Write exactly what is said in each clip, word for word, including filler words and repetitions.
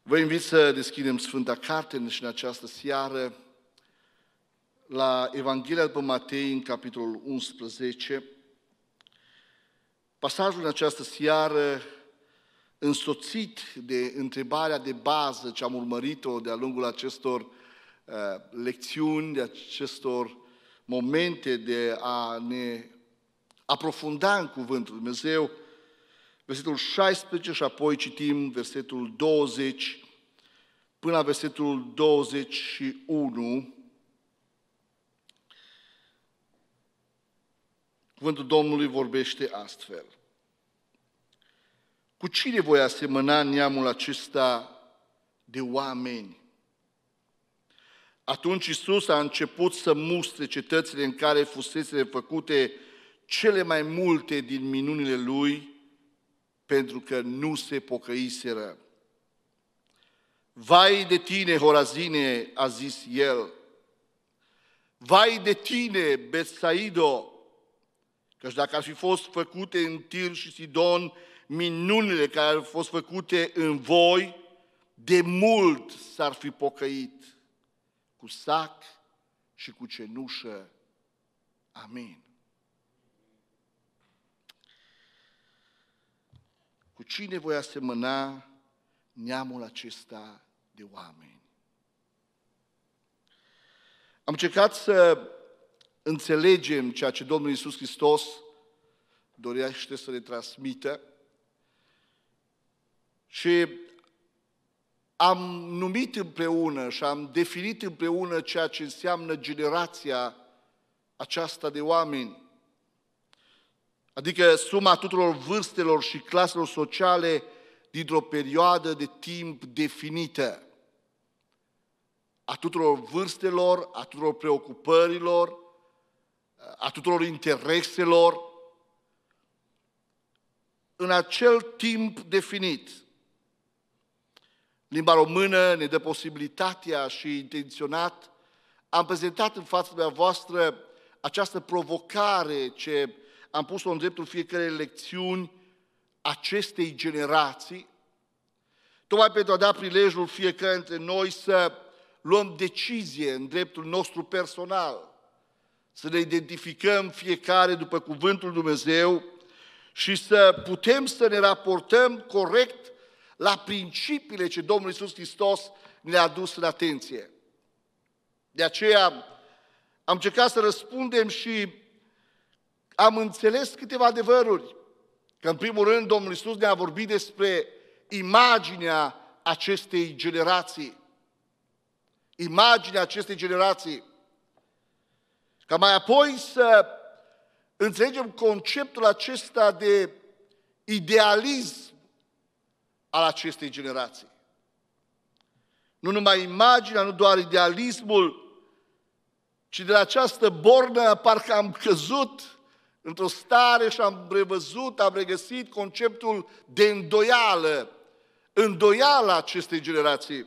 Vă invit să deschidem Sfânta Carte și în această seară la Evanghelia după Matei, în capitolul unsprezece. Pasajul în această seară, însoțit de întrebarea de bază ce am urmărit-o de-a lungul acestor uh, lecțiuni, de acestor momente de a ne aprofunda în Cuvântul Lui Dumnezeu, versetul șaisprezece și apoi citim versetul douăzeci până la versetul douăzeci și unu. Cuvântul Domnului vorbește astfel. Cu cine voi asemăna neamul acesta de oameni? Atunci Iisus a început să mustre cetățile în care fusese făcute cele mai multe din minunile Lui, pentru că nu se pocăiseră. Vai de tine, Horazine, a zis El, vai de tine, Betsaido, căci dacă ar fi fost făcute în Tir și Sidon minunile care au fost făcute în voi, de mult s-ar fi pocăit cu sac și cu cenușă. Amin. Cu cine voi asemăna neamul acesta de oameni? Am încercat să înțelegem ceea ce Domnul Iisus Hristos dorește să le transmită și am numit împreună și am definit împreună ceea ce înseamnă generația aceasta de oameni, adică suma tuturor vârstelor și claselor sociale dintr-o perioadă de timp definită, a tuturor vârstelor, a tuturor preocupărilor, a tuturor intereselor, în acel timp definit. Limba română ne dă posibilitatea și intenționat am prezentat în fața dumneavoastră această provocare ce am pus-o în dreptul fiecărei lecțiuni acestei generații, tocmai pentru a da prilejul fiecare dintre noi să luăm decizie în dreptul nostru personal, să ne identificăm fiecare după Cuvântul Lui Dumnezeu și să putem să ne raportăm corect la principiile ce Domnul Iisus Hristos ne-a adus în atenție. De aceea am încercat să răspundem și am înțeles câteva adevăruri. Că în primul rând Domnul Iisus ne-a vorbit despre imaginea acestei generații. Imaginea acestei generații. Ca mai apoi să înțelegem conceptul acesta de idealism al acestei generații. Nu numai imaginea, nu doar idealismul, ci de la această bornă parcă am căzut într-o stare și am revăzut, am regăsit conceptul de îndoială, îndoiala acestei generații.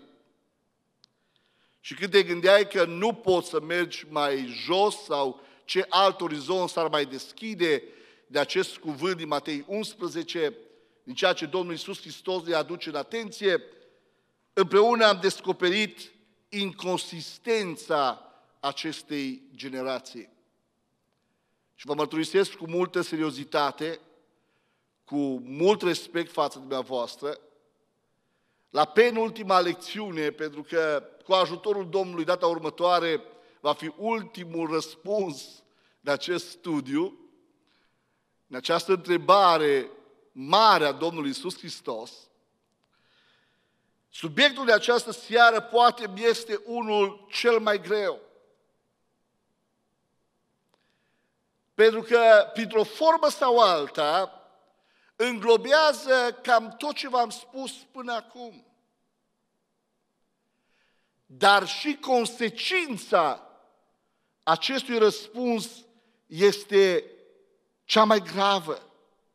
Și când te gândeai că nu poți să mergi mai jos sau ce alt orizont s-ar mai deschide de acest cuvânt din Matei unsprezece, din ceea ce Domnul Iisus Hristos ne aduce în atenție, împreună am descoperit inconsistența acestei generații. Și vă mărturisesc cu multă seriozitate, cu mult respect față de dumneavoastră, la penultima lecțiune, pentru că cu ajutorul Domnului data următoare va fi ultimul răspuns de acest studiu, în această întrebare mare a Domnului Iisus Hristos. Subiectul de această seară poate mi este unul cel mai greu. Pentru că, printr-o formă sau alta, înglobează cam tot ce v-am spus până acum. Dar și consecința acestui răspuns este cea mai gravă.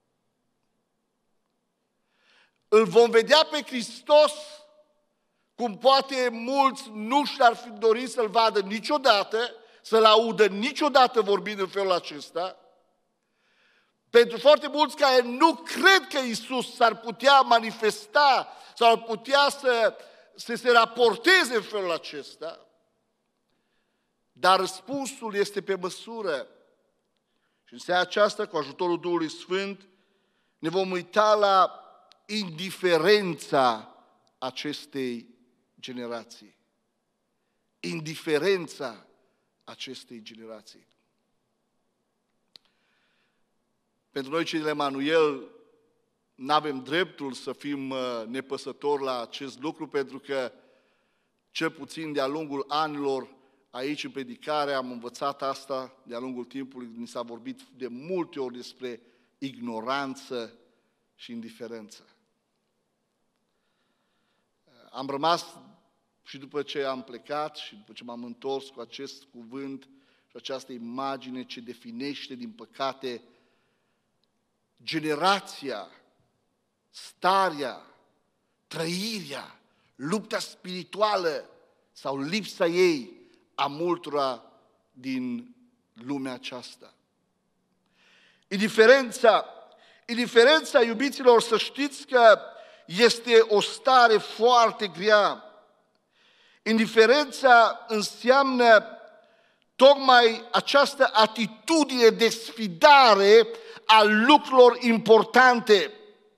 Îl vom vedea pe Hristos cum poate mulți nu și-ar fi dorit să-L vadă niciodată, să-L audă niciodată vorbind în felul acesta. Pentru foarte mulți care nu cred că Iisus s-ar putea manifesta sau ar putea să să se raporteze în felul acesta, dar răspunsul este pe măsură. Și în seara aceasta, cu ajutorul Duhului Sfânt, ne vom uita la indiferența acestei generații. Indiferența acestei generații. Pentru noi, cei de la Emanuel, nu avem dreptul să fim nepăsători la acest lucru, pentru că, cel puțin de-a lungul anilor, aici în predicare am învățat asta, de-a lungul timpului, ni s-a vorbit de multe ori despre ignoranță și indiferență. Am rămas și după ce am plecat și după ce m-am întors cu acest cuvânt și această imagine ce definește, din păcate, generația, starea, trăirea, lupta spirituală sau lipsa ei a multora din lumea aceasta. Indiferența, indiferența, iubiților, să știți că este o stare foarte grea. Indiferența înseamnă tocmai această atitudine de sfidare a lucrurilor importante.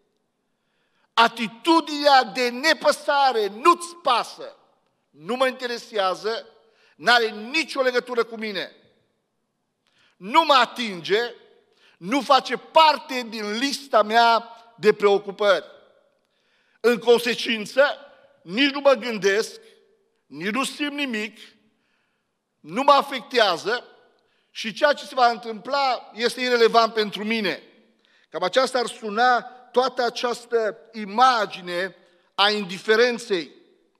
Atitudinea de nepăsare, nu-ți pasă, nu mă interesează, n-are nicio legătură cu mine. Nu mă atinge, nu face parte din lista mea de preocupări. În consecință, nici nu mă gândesc, nici nu simt nimic, nu mă afectează și ceea ce se va întâmpla este irelevant pentru mine. Cam aceasta ar suna toată această imagine a indiferenței.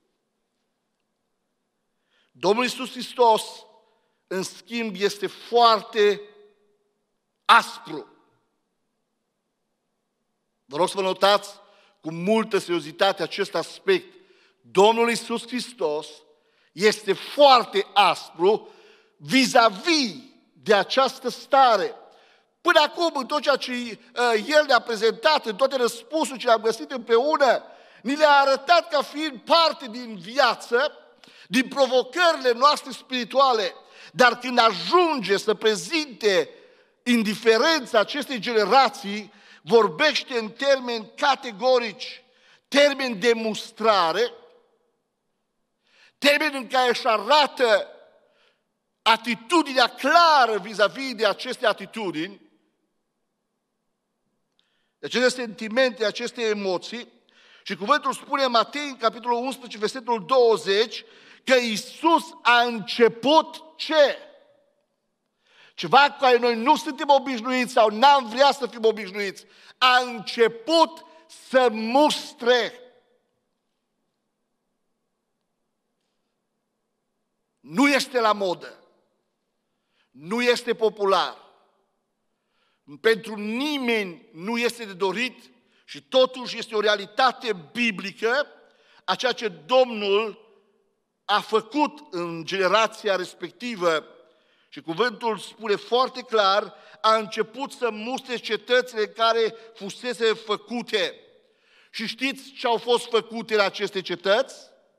Domnul Iisus Hristos, în schimb, este foarte aspru. Vă rog să vă notați cu multă seriozitate acest aspect. Domnul Iisus Hristos este foarte aspru vis-a-vis de această stare. Până acum, în tot ceea ce uh, El ne-a prezentat, în toate răspunsurile ce le-am găsit împreună, ni le-a arătat ca fiind parte din viață, din provocările noastre spirituale. Dar când ajunge să prezinte indiferența acestei generații, vorbește în termeni categorici, termeni de mustrare, termeni în care își arată atitudinea clară vis-a-vis de aceste atitudini, de aceste sentimente, aceste emoții. Și cuvântul spune în Matei, în capitolul unsprezece, versetul douăzeci, că Iisus a început ce? Ceva cu care noi nu suntem obișnuiți sau n-am vrea să fim obișnuiți. A început să mustre. Nu este la modă. Nu este popular. Pentru nimeni nu este de dorit și totuși este o realitate biblică a ceea ce Domnul a făcut în generația respectivă. Și cuvântul spune foarte clar, a început să mustre cetățile care fusese făcute. Și știți ce au fost făcute la aceste cetăți?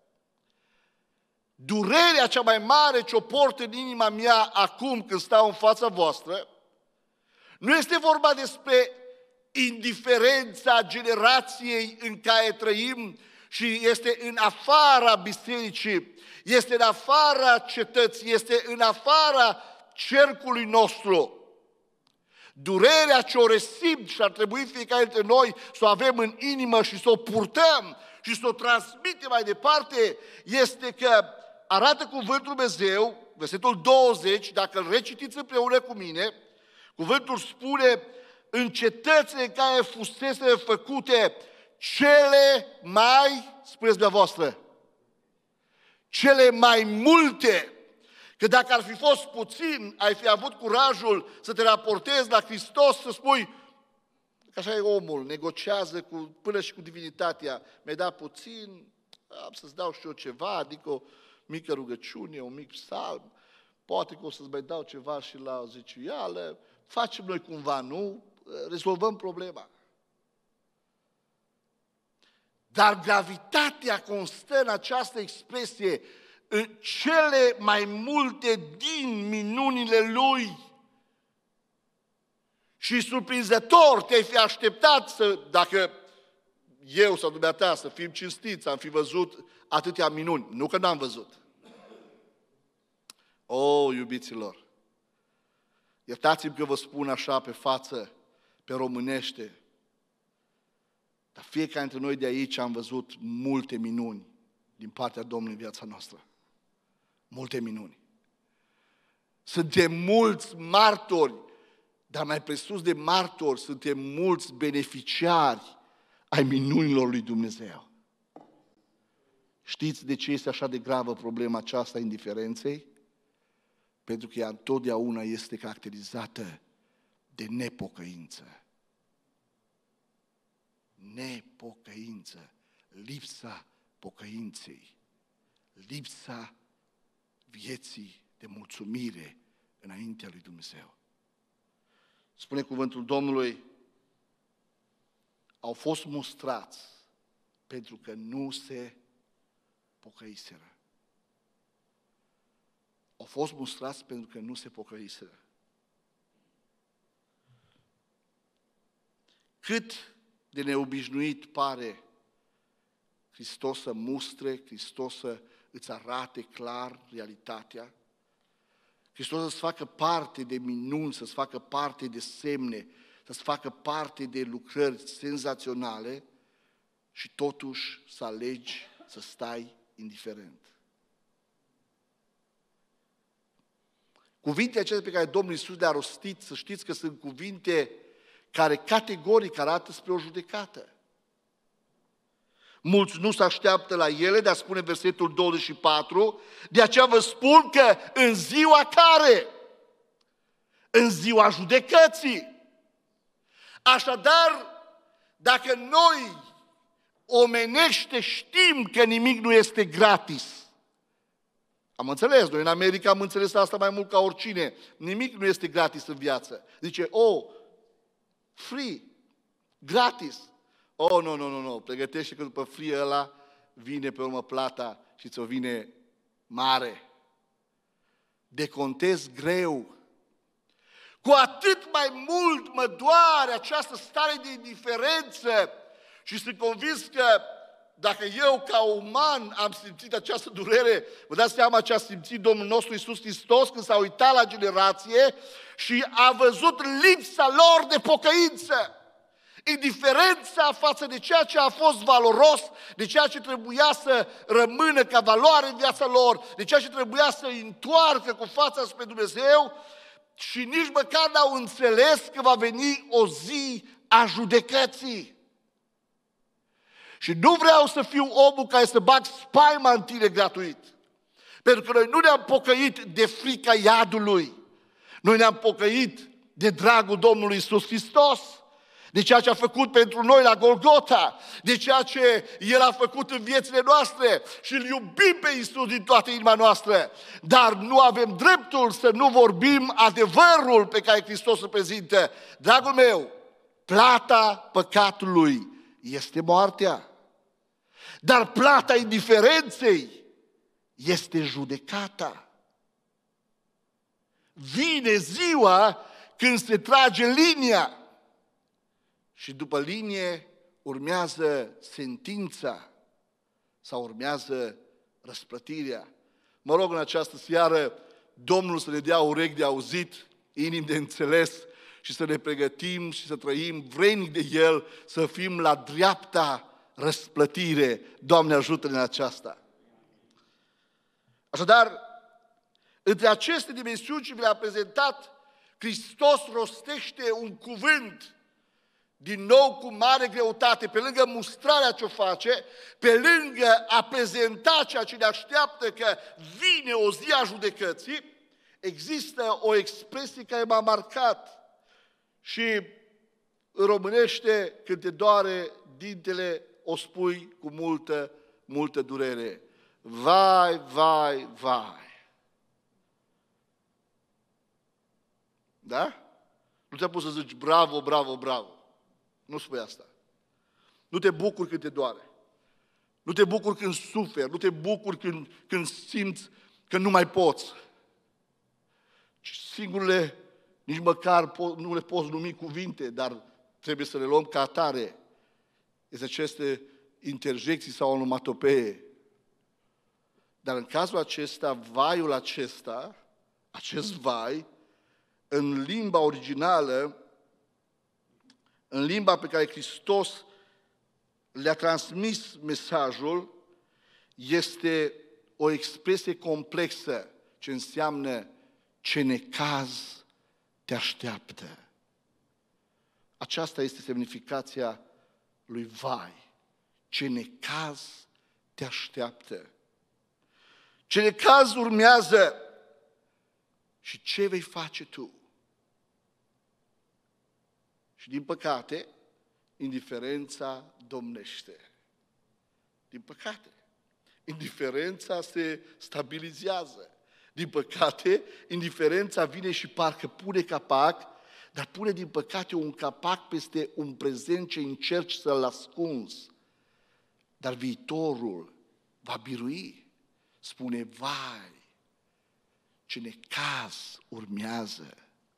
Durerea cea mai mare ce o port în inima mea acum când stau în fața voastră, nu este vorba despre indiferența generației în care trăim și este în afara bisericii, este în afara cetății, este în afara cercului nostru. Durerea ce o resimt și ar trebui fiecare dintre noi să o avem în inimă și să o purtăm și să o transmitem mai departe, este că arată cuvântul Dumnezeu, versetul douăzeci, dacă îl recitiți împreună cu mine, cuvântul spune, în cetățile în care fusese făcute cele mai, spuneți dumneavoastră, cele mai multe. Că dacă ar fi fost puțin, ai fi avut curajul să te raportezi la Hristos, să spui, că așa e omul, negociază cu, până și cu divinitatea, mi-ai dat puțin, am să-ți dau și eu ceva, adică o mică rugăciune, un mic psalm, poate că o să-ți mai dau ceva și la zeciuială, facem noi cumva, nu? Rezolvăm problema. Dar gravitatea constă în această expresie, în cele mai multe din minunile Lui. Și surprinzător te-ai fi așteptat să, dacă eu sau dumneata să fim cinstiți, am fi văzut atâtea minuni. Nu că n-am văzut. O, iubiților, iertați-mi că vă spun așa pe față, pe românește, dar fiecare dintre noi de aici am văzut multe minuni din partea Domnului în viața noastră. Multe minuni. Suntem mulți martori, dar mai presus de martori, suntem mulți beneficiari ai minunilor lui Dumnezeu. Știți de ce este așa de gravă problema aceasta a indiferenței? Pentru că ea întotdeauna este caracterizată de nepocăință. Nepocăință, lipsa pocăinței, lipsa vieții de mulțumire înaintea lui Dumnezeu. Spune cuvântul Domnului, au fost mustrați pentru că nu se pocăiseră. Au fost mustrați pentru că nu se pocăiseră. Cât de neobișnuit pare Hristos să mustre, Hristos să îți arate clar realitatea, Hristos să-ți facă parte de minuni, să-ți facă parte de semne, să-ți facă parte de lucrări senzaționale și totuși să alegi să stai indiferent. Cuvintele acestea pe care Domnul Iisus le-a rostit, să știți că sunt cuvinte care categoric arată spre o judecată. Mulți nu se așteaptă la ele, dar spune versetul douăzeci și patru, de aceea vă spun că în ziua care? În ziua judecății. Așadar, dacă noi omenește știm că nimic nu este gratis, am înțeles, noi în America am înțeles asta mai mult ca oricine, nimic nu este gratis în viață. Zice, oh, free, gratis. Oh, nu, nu, nu, nu, pregătește că după free ăla vine pe urmă plata și ți-o vine mare. Decontez greu. Cu atât mai mult mă doare această stare de indiferență și sunt convins că dacă eu ca uman am simțit această durere, vă dați seama ce a simțit Domnul nostru Iisus Hristos când s-a uitat la generație și a văzut lipsa lor de pocăință. Indiferența față de ceea ce a fost valoros, de ceea ce trebuia să rămână ca valoare în viața lor, de ceea ce trebuia să îi întoarcă cu fața spre Dumnezeu și nici măcar n-au înțeles că va veni o zi a judecății. Și nu vreau să fiu omul care să bag spaima în tine gratuit. Pentru că noi nu ne-am pocăit de frica iadului. Noi ne-am pocăit de dragul Domnului Iisus Hristos. De ceea ce a făcut pentru noi la Golgota, de ceea ce El a făcut în viețile noastre și îl iubim pe Iisus din toată inima noastră. Dar nu avem dreptul să nu vorbim adevărul pe care Hristos îl prezintă. Dragul meu, plata păcatului este moartea. Dar plata indiferenței este judecata. Vine ziua când se trage linia. Și după linie urmează sentința sau urmează răsplătirea. Mă rog în această seară Domnul să ne dea urechi de auzit, inimi de înțeles și să ne pregătim și să trăim vrednic de El, să fim la dreapta răsplătire. Doamne, ajută-ne în aceasta. Așadar, între aceste dimensiuni ce vi le-am prezentat, Hristos rostește un cuvânt din nou cu mare greutate, pe lângă mustrarea ce o face, pe lângă a prezenta ceea ce ne așteaptă că vine o zi a judecății, există o expresie care m-a marcat și în românește, când te doare dintele, o spui cu multă, multă durere. Vai, vai, vai. Da? Nu ți-a pus să zici bravo, bravo, bravo. Nu spui asta. Nu te bucuri când te doare. Nu te bucuri când suferi, nu te bucuri când, când simți că nu mai poți. Singurele, nici măcar po- nu le poți numi cuvinte, dar trebuie să le luăm ca atare. Este aceste interjecții sau onomatopee. Dar în cazul acesta, vaiul acesta, acest vai, în limba originală, în limba pe care Hristos le-a transmis mesajul, este o expresie complexă ce înseamnă ce necaz te așteaptă. Aceasta este semnificația lui vai. Ce necaz te așteaptă. Ce necaz urmează și ce vei face tu. Și din păcate, indiferența domnește. Din păcate, indiferența se stabilizează. Din păcate, indiferența vine și parcă pune capac, dar pune din păcate un capac peste un prezent ce încerci să-l ascunzi. Dar viitorul va birui. Spune, vai, ce necaz urmează.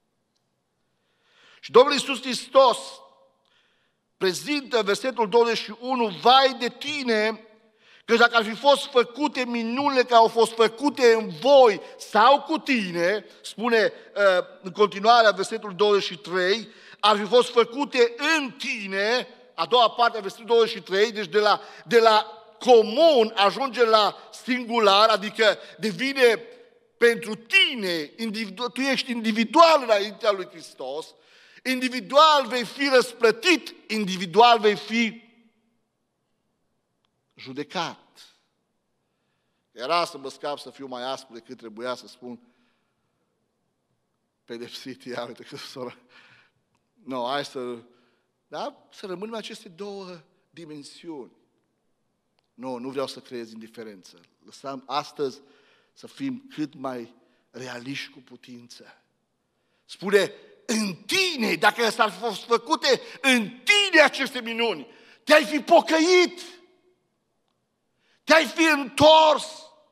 Și Domnul Iisus Hristos prezintă versetul douăzeci și unu, vai de tine, că dacă ar fi fost făcute minunile care au fost făcute în voi sau cu tine, spune în continuare versetul douăzeci și trei, ar fi fost făcute în tine, a doua parte a versetului douăzeci și trei, deci de la, de la comun ajunge la singular, adică devine pentru tine, tu ești individual înaintea lui Hristos, individual vei fi răsplătit, individual vei fi judecat. Era să mă scap să fiu mai aspru decât trebuia să spun pedepsit, ia uite că soră. Nu, no, hai să, da? Să rămânem în aceste două dimensiuni. Nu, no, nu vreau să creez indiferență. Lăsăm astăzi să fim cât mai realiști cu putință. Spune, în tine, dacă s-ar fi fost făcute în tine aceste minuni, te-ai fi pocăit, te-ai fi întors,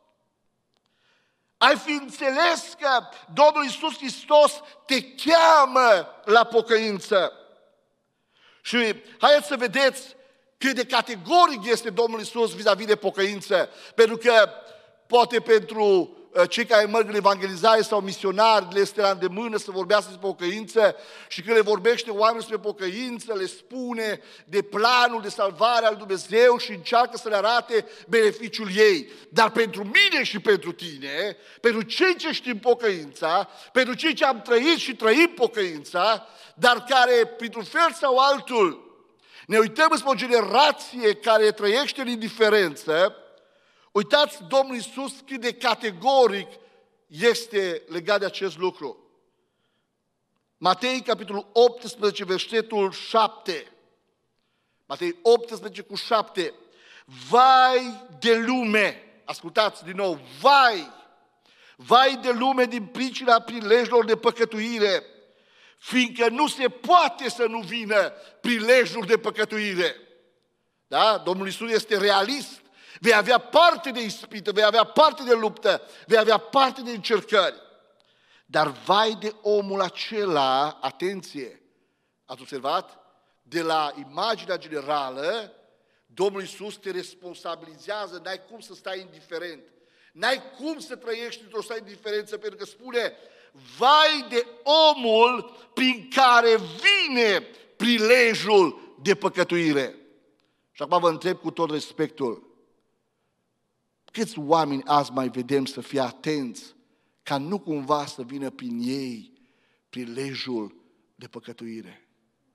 ai fi înțeles că Domnul Iisus Hristos te cheamă la pocăință. Și haideți să vedeți cât de categoric este Domnul Iisus vis-a-vis de pocăință, pentru că poate pentru cei care merg în evangelizare sau misionari, le este la îndemână să vorbească despre pocăință și când le vorbește oamenii despre pocăință, le spune de planul de salvare al Dumnezeu și încearcă să le arate beneficiul ei. Dar pentru mine și pentru tine, pentru cei ce știm pocăința, pentru cei ce am trăit și trăim pocăința, dar care, printr-un fel sau altul, ne uităm spre o generație care trăiește în indiferență, uitați Domnul Iisus cât de categoric este legat de acest lucru. Matei, capitolul optsprezece, versetul șapte. Matei optsprezece cu șapte. Vai de lume! Ascultați din nou. Vai! Vai de lume din pricina prilejilor de păcătuire, fiindcă nu se poate să nu vină prilejul de păcătuire. Da? Domnul Iisus este realist. Vei avea parte de ispită, vei avea parte de luptă, vei avea parte de încercări. Dar vai de omul acela, atenție, ați observat? De la imaginea generală, Domnul Iisus te responsabilizează, n-ai cum să stai indiferent. N-ai cum să trăiești într-o stare de indiferență, pentru că spune, vai de omul prin care vine prilejul de păcătuire. Și acum vă întreb cu tot respectul, câți oameni azi mai vedem să fie atenți ca nu cumva să vină prin ei prilejul de păcătuire?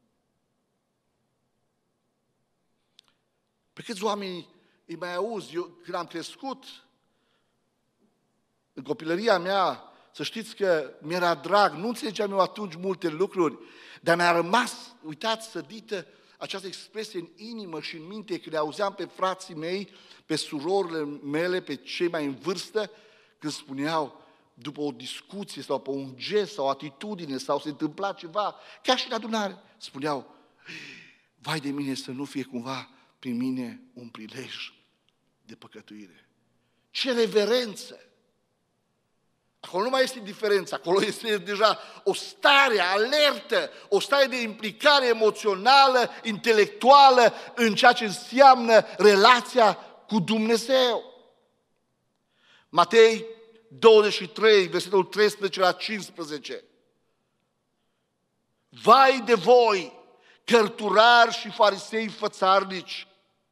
Pe câți oameni îi mai auzi? Eu, când am crescut, în copilăria mea, să știți că mi-era drag, nu înțelegeam eu atunci multe lucruri, dar mi-a rămas, uitați, sădită această expresie în inimă și în minte, când le auzeam pe frații mei, pe surorile mele, pe cei mai în vârstă, când spuneau, după o discuție sau pe un gest sau o atitudine sau se întâmpla ceva, chiar și în adunare, spuneau, vai de mine să nu fie cumva prin mine un prilej de păcătuire. Ce reverență! Acolo nu mai este indiferență, acolo este deja o stare alertă, o stare de implicare emoțională, intelectuală în ceea ce înseamnă relația cu Dumnezeu. Matei douăzeci și trei, versetul treisprezece la cincisprezece. Vai de voi, cărturari și farisei fățarnici!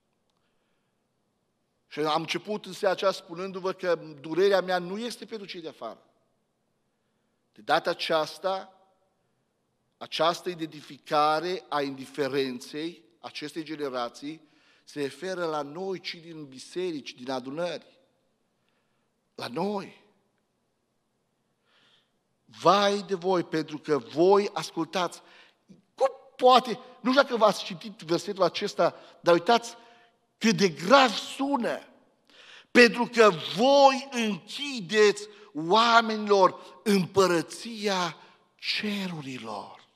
Și am început în seara aceasta spunându-vă că durerea mea nu este pentru cei de afară. De data aceasta, această identificare a indiferenței acestei generații se referă la noi, cei din biserici, din adunări. La noi. Vai de voi, pentru că voi ascultați. Cum poate, nu știu dacă v-ați citit versetul acesta, dar uitați cât de grav sună. Pentru că voi închideți oamenilor împărăția cerurilor.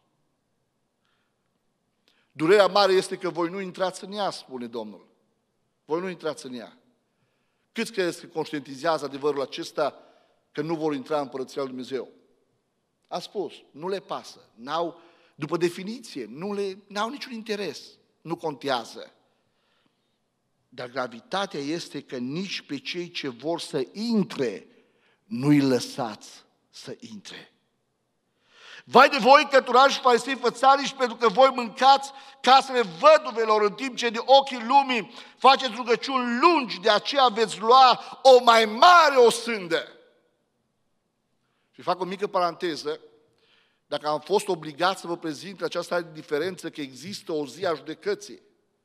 Durerea mare este că voi nu intrați în ea, spune Domnul. Voi nu intrați în ea. Câți credeți că conștientizează adevărul acesta că nu vor intra în împărăția lui Dumnezeu? A spus, nu le pasă. N-au, după definiție, nu le, n-au niciun interes. Nu contează. Dar gravitatea este că nici pe cei ce vor să intre, nu-i lăsați să intre. Vai de voi, cărturari și farisei fățarnici, pentru că voi mâncați casele văduvelor, în timp ce de ochii lumii faceți rugăciuni lungi, de aceea veți lua o mai mare osândă. Și fac o mică paranteză. Dacă am fost obligat să vă prezint această diferență, că există o zi a judecății.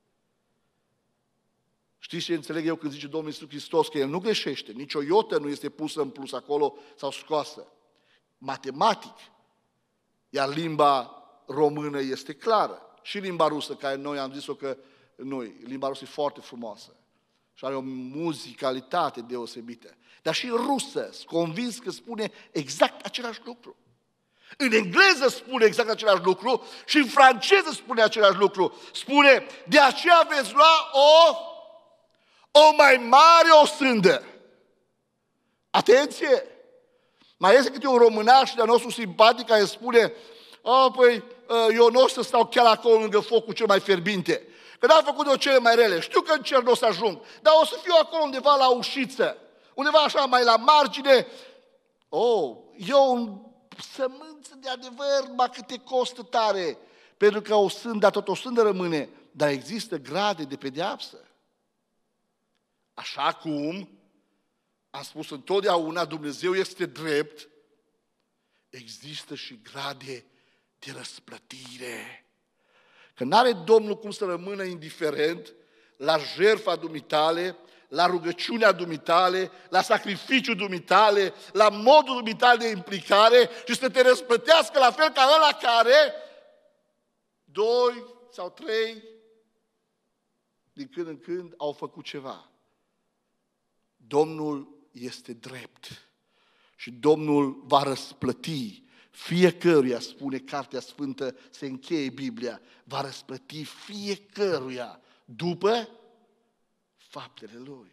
Știți ce înțeleg eu când zice Domnul Iisus Hristos? Că El nu greșește, nici o iotă nu este pusă în plus acolo sau scoasă. Matematic. Iar limba română este clară. Și limba rusă, care noi am zis-o că noi, limba rusă e foarte frumoasă. Și are o muzicalitate deosebită. Dar și rusă, sunt convins că spune exact același lucru. În engleză spune exact același lucru și în franceză spune același lucru. Spune, de aceea veți lua o, o mai mare osândă. Atenție! Mai este câte un românaș de-a nostru simpatic care spune, oh, păi, eu nu o să stau chiar acolo lângă focul cel mai fierbinte, că n-am făcut eu cele mai rele, știu că în cer nu o să ajung, dar o să fiu acolo undeva la ușiță, undeva așa mai la margine. Oh, eu sămânță de adevăr, ba câte costă tare, pentru că o sândă, tot o sândă rămâne, dar există grade de pedeapsă. Așa cum am spus întotdeauna, Dumnezeu este drept, există și grade de răsplătire. Că n-are Domnul cum să rămână indiferent la jertfa dumitale, la rugăciunea dumitale, la sacrificiul dumitale, la modul dumitale de implicare și să te răsplătească la fel ca ăla care doi sau trei din când în când au făcut ceva. Domnul este drept și Domnul va răsplăti fiecăruia, spune Cartea Sfântă, se încheie Biblia, va răsplăti fiecăruia după faptele lui.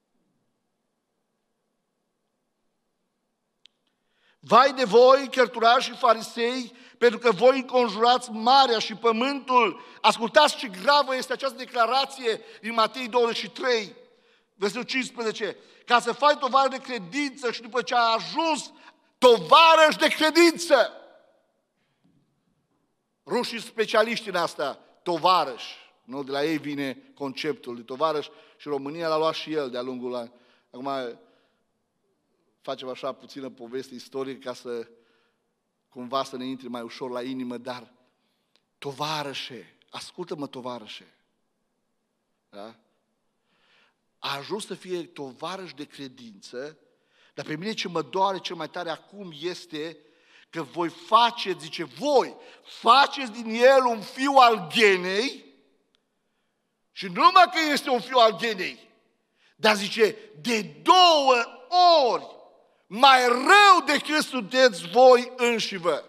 Vai de voi, cărturari și farisei, pentru că voi înconjurați marea și pământul. Ascultați ce gravă este această declarație din Matei douăzeci și trei, versetul cincisprezece. Ca să faci tovarăș de credință și după ce ai ajuns tovarăș de credință. Rușii specialiști în asta, tovarăș. Nu? De la ei vine conceptul de tovarăș și România l-a luat și el de-a lungul la... Acum facem așa puțină poveste istorică ca să cumva să ne intre mai ușor la inimă, dar tovarășe, ascultă-mă tovarășe, da? A ajuns să fie tovarăș de credință, dar pe mine ce mă doare cel mai tare acum este că voi faceți, zice, voi faceți din el un fiu al ghenei și nu numai că este un fiu al ghenei, dar zice, de două ori mai rău decât sunteți voi înșivă.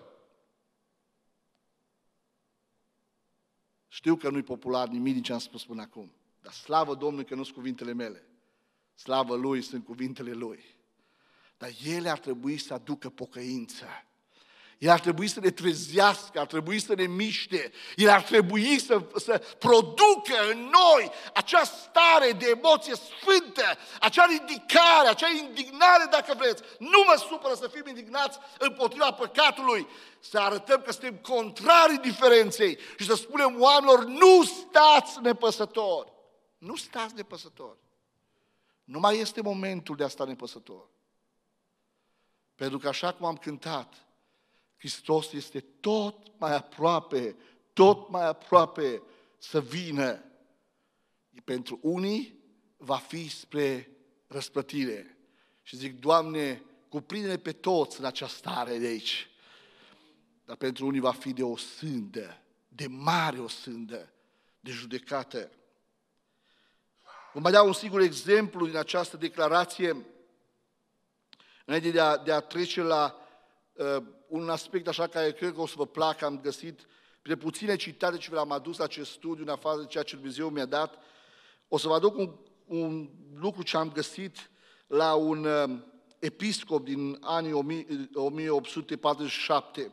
Știu că nu-i popular nimic din ce am spus până acum, dar slavă Domnului că nu sunt cuvintele mele. Slavă Lui, sunt cuvintele Lui. Dar ele ar trebui să aducă pocăință. El ar trebui să ne trezească, ar trebui să ne miște, El ar trebui să, să producă în noi acea stare de emoție sfântă, acea ridicare, acea indignare, dacă vreți. Nu mă supără să fim indignați împotriva păcatului, să arătăm că suntem contrari diferenței și să spunem oamenilor, nu stați nepăsători, nu stați nepăsători. Nu mai este momentul de a sta nepăsător. Pentru că așa cum am cântat, Hristos este tot mai aproape, tot mai aproape să vină. Pentru unii va fi spre răsplătire. Și zic, Doamne, cuprinde-ne pe toți în această stare de aici. Dar pentru unii va fi de o sândă, de mare o sândă, de judecată. Vă mai dau un singur exemplu din această declarație, înainte de a, de a trece la uh, un aspect așa care cred că o să vă placă. Am găsit prin puține citate ce v-am adus la acest studiu, în afară de ceea ce Dumnezeu mi-a dat. O să vă aduc un, un lucru ce am găsit la un uh, episcop din anii o mie opt sute patruzeci și șapte,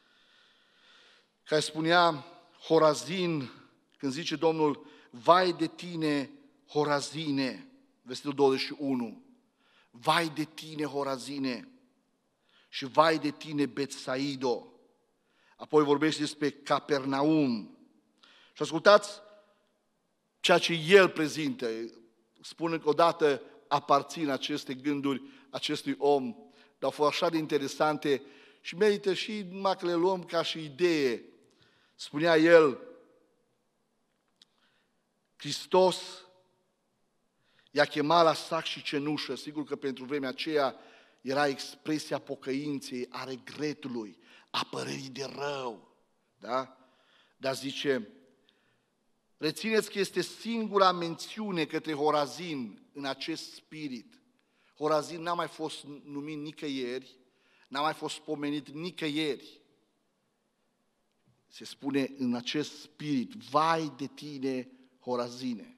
care spunea, Horazin, când zice Domnul, vai de tine, Horazine, versetul douăzeci și unu, vai de tine, Horazine, și vai de tine, Betsaido. Apoi vorbește despre Capernaum. Și ascultați ceea ce el prezintă. Spun încă o dată, aparțin aceste gânduri acestui om, dar au fost așa de interesante și merită și numai că le luăm ca și idee. Spunea el, Hristos i-a chemat la sac și cenușă. Sigur că pentru vremea aceea era expresia pocăinței, a regretului, a părerii de rău. Da? Dar zice, rețineți că este singura mențiune către Horazin în acest spirit. Horazin n-a mai fost numit nicăieri, n-a mai fost pomenit nicăieri. Se spune în acest spirit, vai de tine, Horazine.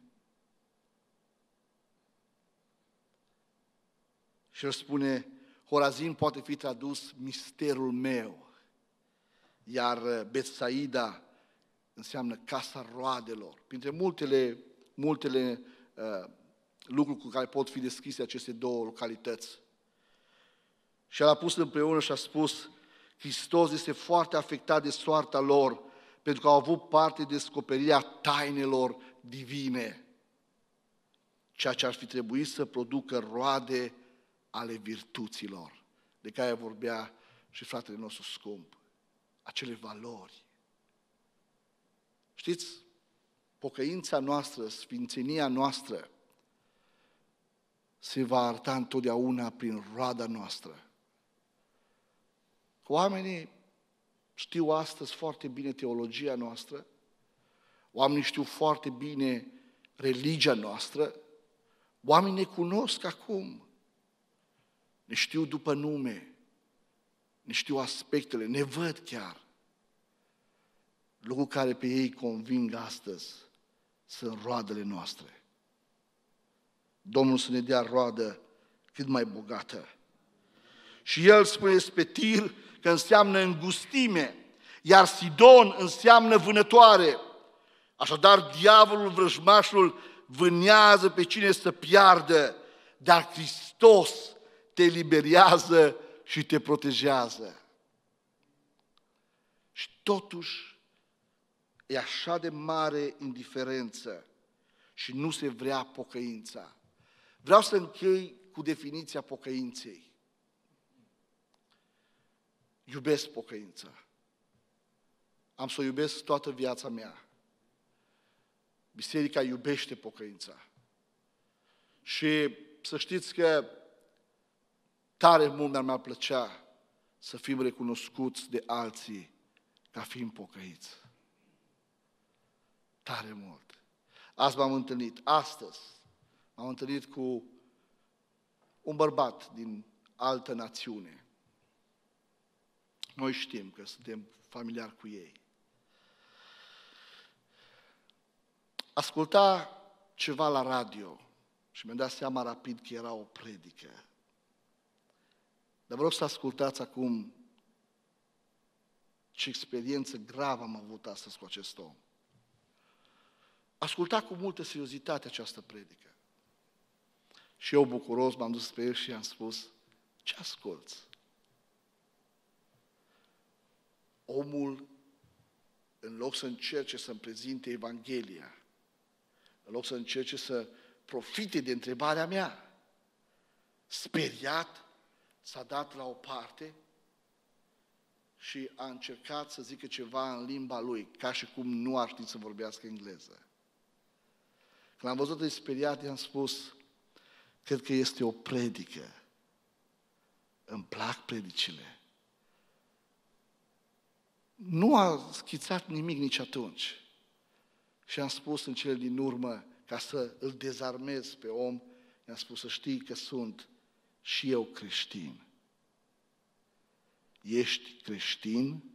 Și el spune, Horazin poate fi tradus misterul meu, iar Betsaida înseamnă casa roadelor. Printre multele, multele uh, lucruri cu care pot fi descrise aceste două localități. Și el a pus împreună și a spus, Hristos este foarte afectat de soarta lor, pentru că au avut parte de descoperirea tainelor divine, ceea ce ar fi trebuit să producă roade ale virtuților, de care vorbea și fratele nostru scump, acele valori. Știți, pocăința noastră, sfințenia noastră, se va arăta întotdeauna prin roada noastră. Oamenii știu astăzi foarte bine teologia noastră, oamenii știu foarte bine religia noastră, oamenii ne cunosc acum, ne știu după nume, ne știu aspectele, ne văd chiar. Lucrul care pe ei conving astăzi sunt roadele noastre. Domnul să ne dea roadă cât mai bogată. Și el spune despre Tir că înseamnă îngustime, iar Sidon înseamnă vânătoare. Așadar, diavolul, vrăjmașul, vânează pe cine să piardă, dar Hristos te eliberează și te protejează. Și totuși, e așa de mare indiferență și nu se vrea pocăința. Vreau să închei cu definiția pocăinței. Iubesc pocăința. Am să o iubesc toată viața mea. Biserica iubește pocăința. Și să știți că tare mult mi-ar plăcea să fim recunoscuți de alții ca fiind pocăiți. Tare mult. Azi m-am întâlnit, astăzi m-am întâlnit cu un bărbat din altă națiune. Noi știm că suntem familiari cu ei. Asculta ceva la radio Și mi-am dat seama rapid că era o predică. Dar vă rog să ascultați acum ce experiență gravă am avut astăzi cu acest om. Asculta cu multă seriozitate această predică. Și eu, bucuros, m-am dus spre el și i-am spus, ce asculți? Omul, în loc să încerce să-mi prezinte Evanghelia, în loc să încerce să profite de întrebarea mea, speriat, s-a dat la o parte și a încercat să zică ceva în limba lui, ca și cum nu ar ști să vorbească engleză. Când am văzut-o speriat, i-am spus, cred că este o predică. Îmi plac predicile. Nu a schițat nimic nici atunci. Și am spus în cele din urmă, ca să îl dezarmez pe om, i-am spus să știi că sunt și eu creștin. Ești creștin?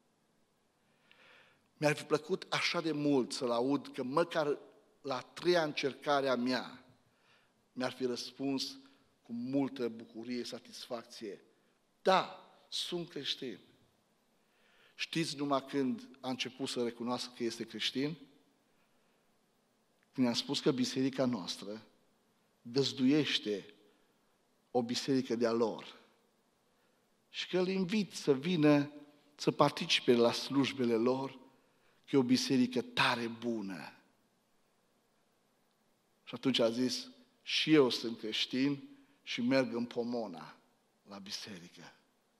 Mi-ar fi plăcut așa de mult să-l aud că măcar la a treia încercare a mea mi-ar fi răspuns cu multă bucurie, satisfacție. Da, sunt creștin. Știți numai când a început să recunoască că este creștin? Când i-am spus că biserica noastră găzduiește o biserică de-a lor și că îl invit să vină să participe la slujbele lor, că e o biserică tare bună. Și atunci a zis, și eu sunt creștin și merg în Pomona la biserică.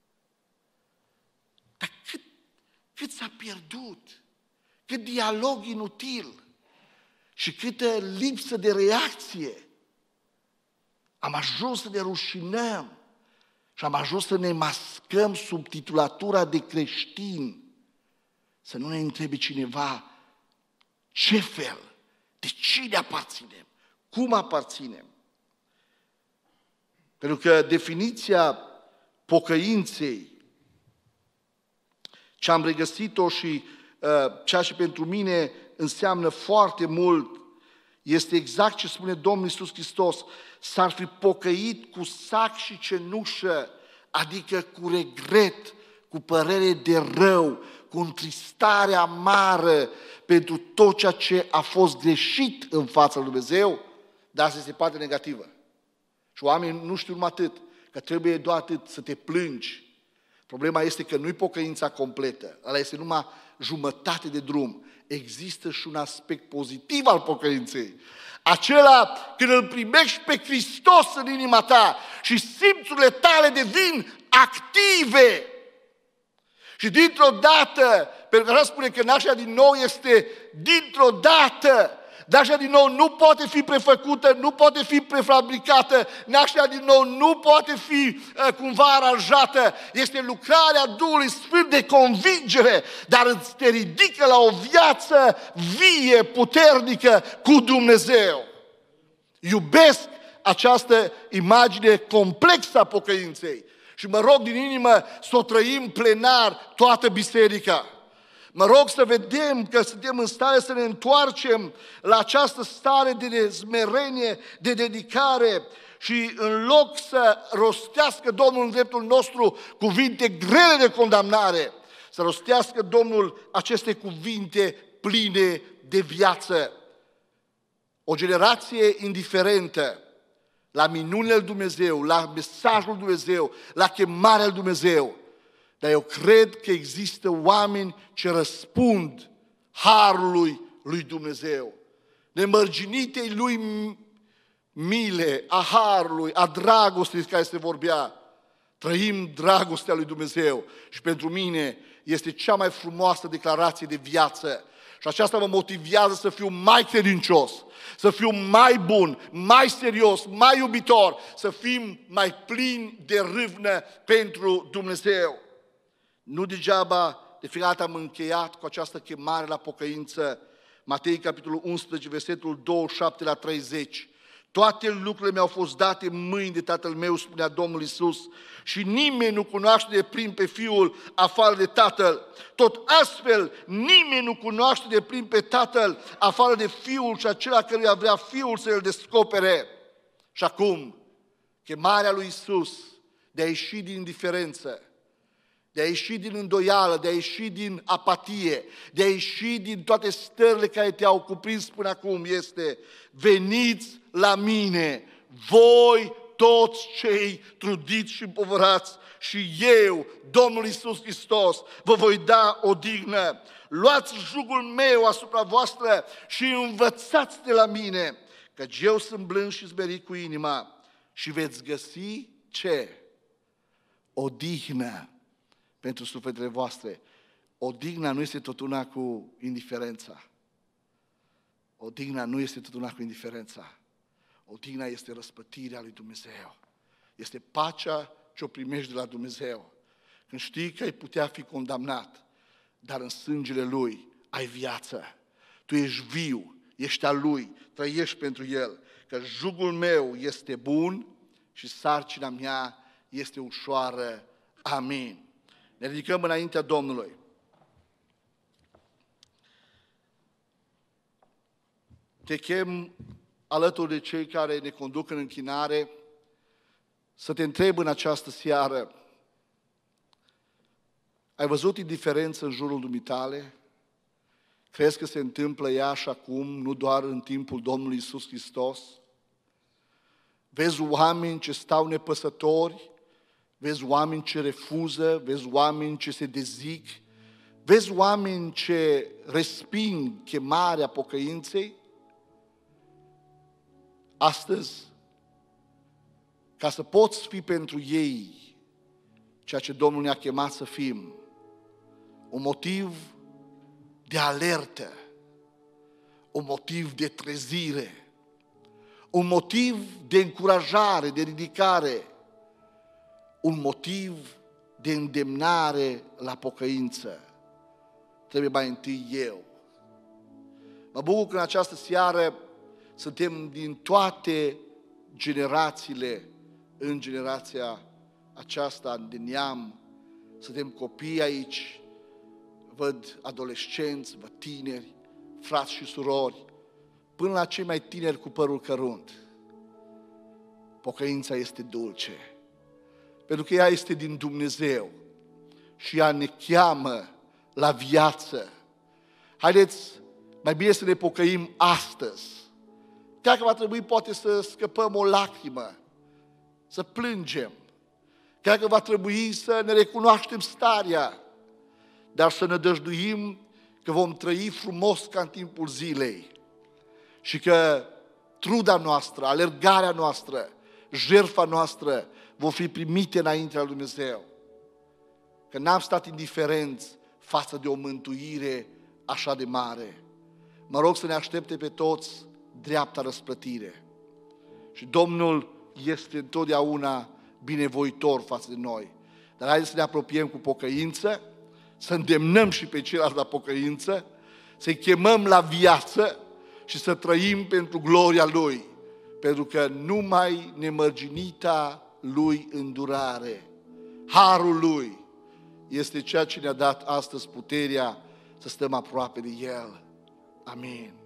Dar cât, cât s-a pierdut, cât dialog inutil și câtă lipsă de reacție. Am ajuns să ne rușinăm și am ajuns să ne mascăm sub titulatura de creștin. Să nu ne întrebe cineva ce fel, de cine aparținem, cum aparținem. Pentru că definiția pocăinței, ce am regăsit-o și uh, ceea ce pentru mine înseamnă foarte mult, este exact ce spune Domnul Iisus Hristos, s-ar fi pocăit cu sac și cenușă, adică cu regret, cu părere de rău, cu întristare amară pentru tot ceea ce a fost greșit în fața lui Dumnezeu, dar asta este partea negativă. Și oamenii nu știu numai atât, că trebuie doar atât să te plângi. Problema este că nu-i pocăința completă, ăla este numai jumătate de drum. Există și un aspect pozitiv al pocăinței. Acela când îl primești pe Hristos în inima ta și simțurile tale devin active. Și dintr-o dată, pentru că așa spune că nașterea din nou este dintr-o dată. Nașterea din nou nu poate fi prefăcută, nu poate fi prefabricată, nașterea din nou nu poate fi uh, cumva aranjată. Este lucrarea Duhului Sfânt de convingere, dar îți te ridică la o viață vie, puternică cu Dumnezeu. Iubesc această imagine complexă a pocăinței și mă rog din inimă să o trăim plenar toată biserica. Mă rog să vedem că suntem în stare să ne întoarcem la această stare de smerenie, de dedicare și în loc să rostească Domnul în dreptul nostru cuvinte grele de condamnare, să rostească Domnul aceste cuvinte pline de viață. O generație indiferentă la minunile lui Dumnezeu, la mesajul lui Dumnezeu, la chemarea lui Dumnezeu. Dar eu cred că există oameni ce răspund harului lui Dumnezeu, nemărginitei lui mile, a harului, a dragostei care se vorbea. Trăim dragostea lui Dumnezeu și pentru mine este cea mai frumoasă declarație de viață. Și aceasta mă motivează să fiu mai credincios, să fiu mai bun, mai serios, mai iubitor, să fim mai plini de râvnă pentru Dumnezeu. Nu degeaba, de fiecare dată am încheiat cu această chemare la pocăință. Matei, capitolul unsprezece, versetul douăzeci și șapte la treizeci. Toate lucrurile mi-au fost date în mâini de Tatăl meu, spunea Domnul Iisus, și nimeni nu cunoaște de plin pe Fiul afară de Tatăl. Tot astfel, nimeni nu cunoaște de plin pe Tatăl afară de Fiul și acela căruia vrea Fiul să îl descopere. Și acum, chemarea lui Iisus de a ieși din indiferență, de a ieși din îndoială, de a ieși din apatie, de a ieși din toate stările care te-au cuprins până acum este: veniți la mine, voi toți cei trudiți și împovărați, și eu, Domnul Iisus Hristos, vă voi da odihnă. Luați jugul meu asupra voastră și învățați de la mine, căci eu sunt blând și smerit cu inima, și veți găsi ce? Odihnă pentru sufletele voastre. Odihna nu este tot una cu indiferența. Odihna nu este tot una cu indiferența. Odihna este răspătirea lui Dumnezeu. Este pacea ce o primești de la Dumnezeu. Când știi că ai putea fi condamnat, dar în sângele Lui ai viață. Tu ești viu, ești al Lui, trăiești pentru El. Că jugul meu este bun și sarcina mea este ușoară. Amin. Ne ridicăm înaintea Domnului. Te chem alături de cei care ne conduc în închinare să te întreb în această seară: ai văzut indiferență în jurul dumitale? Crezi că se întâmplă ea și acum, nu doar în timpul Domnului Iisus Hristos? Vezi oameni ce stau nepăsători, vezi oameni ce refuză, vezi oameni ce se dezic, vezi oameni ce resping chemarea pocăinței? Astăzi, ca să poți fi pentru ei ceea ce Domnul ne-a chemat să fim, un motiv de alertă, un motiv de trezire, un motiv de încurajare, de ridicare, un motiv de îndemnare la pocăință, trebuie mai întâi eu. Mă bucur că în această seară suntem din toate generațiile în generația aceasta de neam, suntem copii aici, văd adolescenți, văd tineri, frați și surori, până la cei mai tineri cu părul cărunt. Pocăința este dulce, pentru că ea este din Dumnezeu și ea ne cheamă la viață. Haideți mai bine să ne pocăim astăzi. Chiar că va trebui poate să scăpăm o lacrimă, să plângem, chiar că va trebui să ne recunoaștem starea, dar să ne dăjduim că vom trăi frumos ca în timpul zilei și că truda noastră, alergarea noastră, jertfa noastră vor fi primite înaintea lui Dumnezeu. Că n-am stat indiferenți față de o mântuire așa de mare. Mă rog să ne aștepte pe toți dreapta răsplătire. Și Domnul este întotdeauna binevoitor față de noi. Dar haideți să ne apropiem cu pocăință, să îndemnăm și pe ceilalți la pocăință, să-i chemăm la viață și să trăim pentru gloria Lui. Pentru că numai nemărginita Lui îndurare, harul Lui, este ceea ce ne-a dat astăzi puterea să stăm aproape de El. Amin.